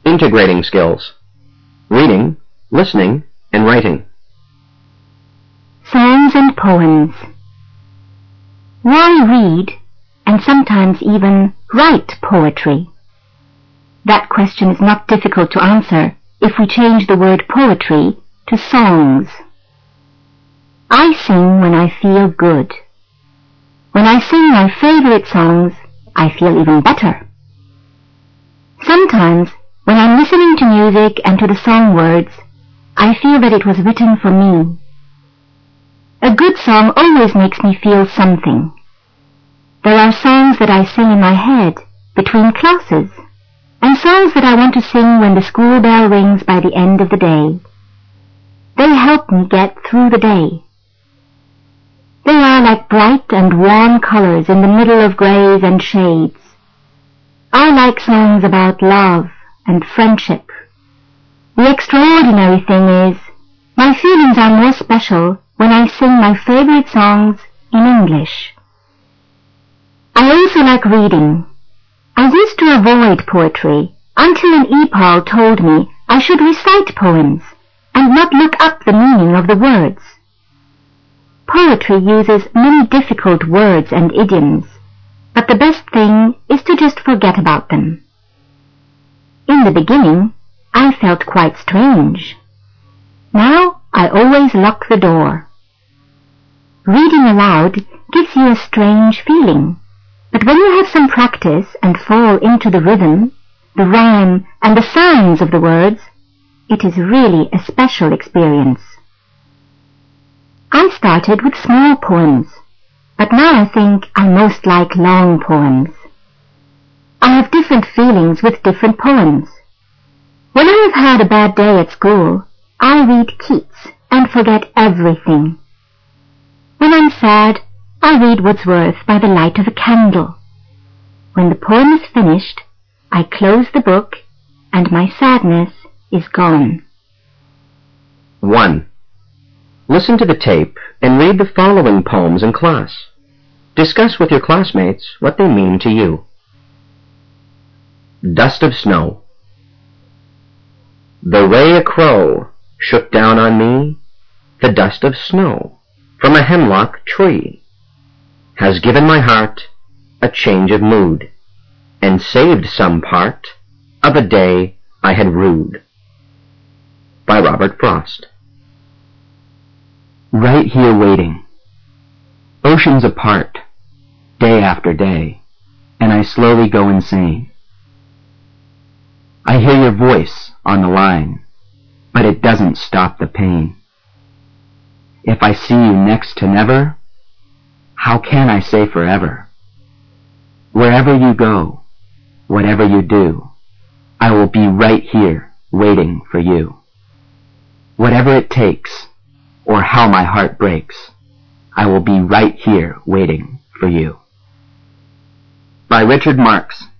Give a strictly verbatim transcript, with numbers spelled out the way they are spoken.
Integrating skills. Reading, listening, and writing. Songs and poems. Why read, and sometimes even write poetry? That question is not difficult to answer if we change the word poetry to songs. I sing when I feel good. When I sing my favorite songs, I feel even better. Sometimes, when I'm listening to music and to the song words, I feel that it was written for me. A good song always makes me feel something. There are songs that I sing in my head between classes, and songs that I want to sing when the school bell rings by the end of the day. They help me get through the day. They are like bright and warm colors in the middle of grays and shades. I like songs about love and friendship. The extraordinary thing is, my feelings are more special when I sing my favorite songs in English. I also like reading. I used to avoid poetry until an E P A L told me I should recite poems and not look up the meaning of the words. Poetry uses many difficult words and idioms, but the best thing is to just forget about them. In the beginning, I felt quite strange. Now I always lock the door. Reading aloud gives you a strange feeling, but when you have some practice and fall into the rhythm, the rhyme, and the sounds of the words, it is really a special experience. I started with small poems, but now I think I most like long poems. I have different feelings with different poems. When I have had a bad day at school, I read Keats and forget everything. When I'm sad, I read Wordsworth by the light of a candle. When the poem is finished, I close the book and my sadness is gone. one. Listen to the tape and read the following poems in class. Discuss with your classmates what they mean to you. Dust of Snow. The ray a crow shook down on me, the dust of snow from a hemlock tree has given my heart a change of mood and saved some part of a day I had rued. By Robert Frost. Right here waiting, oceans apart, day after day, and I slowly go insane. I hear your voice on the line, but it doesn't stop the pain. If I see you next to never, how can I say forever? Wherever you go, whatever you do, I will be right here waiting for you. Whatever it takes, or how my heart breaks, I will be right here waiting for you. By Richard Marx.